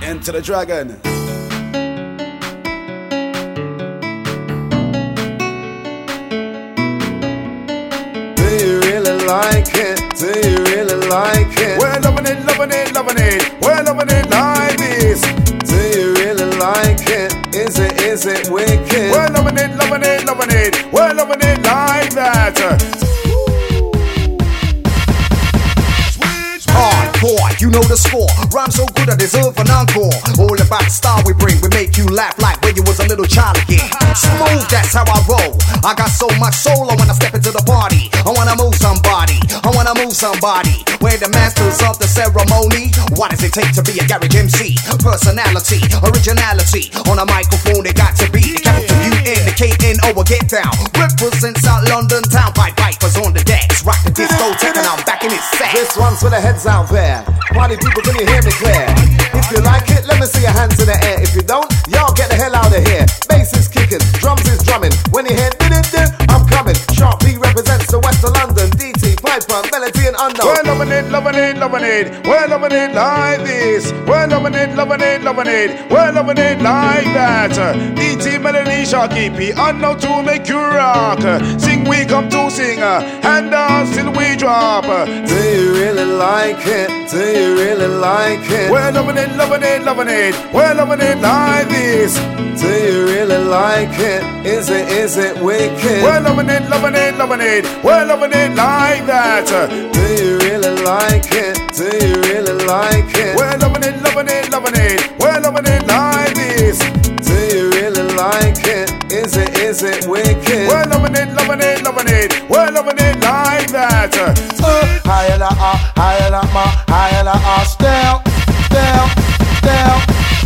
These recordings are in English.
Enter the Dragon. Do you really like it? Do you really like it? We're loving it, loving it, loving it. We're loving it like this. Do you really like it? Is it wicked? We're loving it, loving it, loving it. We're loving it like that. Hardcore, you know the score. Rhyme so good I deserve an encore. All about the style we bring. We make you laugh like when you was a little child again. Smooth, that's how I roll. I got so much soul when I step into the party. I wanna move somebody. I wanna move somebody. We're the masters of the ceremony. What does it take to be a garage MC? Personality, originality. On a microphone it got to be the capital U-N, the K-N-O, get down. Represent South London town. Pipe Vipers on the decks. Rock the discotheque and I'm back in its set. This one's for the heads out there. Party people, can you hear me clear? If you like it, let me see your hands in the air. If you don't, y'all get the hell out of here. Bass is kicking, drums is drumming. When you hear din-din-din, I'm coming. Sharp P represents the west of London. DT, Piper, Melody and Unknown. We're loving it, loving it, loving it. We're loving it like this. We're loving it, loving it, loving it. We're loving it like that. DT, Melody, Sharky P, Unknown to make you rock. Sing, we come to sing. Hand down till we drop. Do you really like it? Do you really like it? We're loving it, loving it, loving it. We're loving it like this. Do you really like it? Is it wicked? We're loving it, loving it, loving it. We're loving it like that. Do you really like it? Do you really like it? We're loving it, loving it, loving it. We're loving it like this. Do you really like it? Is it wicked? We're loving it, loving it, loving it. We're loving it like that. Higher la higher la ma, higher la down, down, down.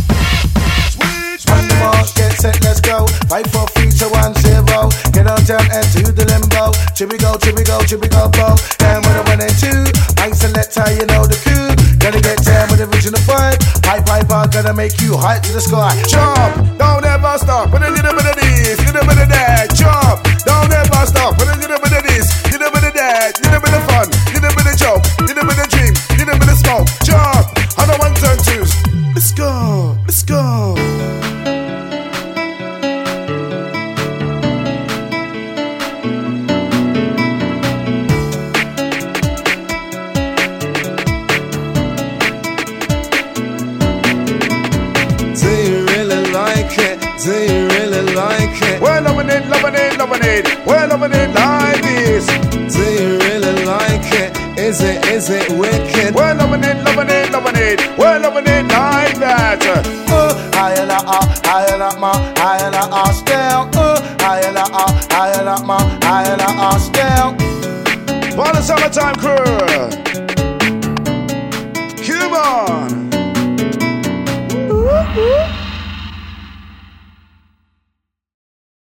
On the mark, get set, let's go. Fight for 3, 2, 1, 0. Get on down and to the limbo. Chippy go, bo. Down with a 1 and 2. Mike selector, you know the coup. Gotta get down with the original vibe. Piper, gonna make you high to the sky. Jump, don't ever stop with a little bit of this, little bit of that. Jump, don't ever stop with a little bit of this, little bit of that, little bit of fun, little bit of joke, little bit of dream, little bit of smoke. Jump, on the 1, 2, 2s. Let's go, let's go. Do you really like it? We're loving it, loving it, loving it. We're loving it like this. Do you really like it? Is it wicked? We're loving it, loving it, loving it. We're loving it like that. Higher la ma, higher la down. Higher la ma, higher la down. For the summertime crew.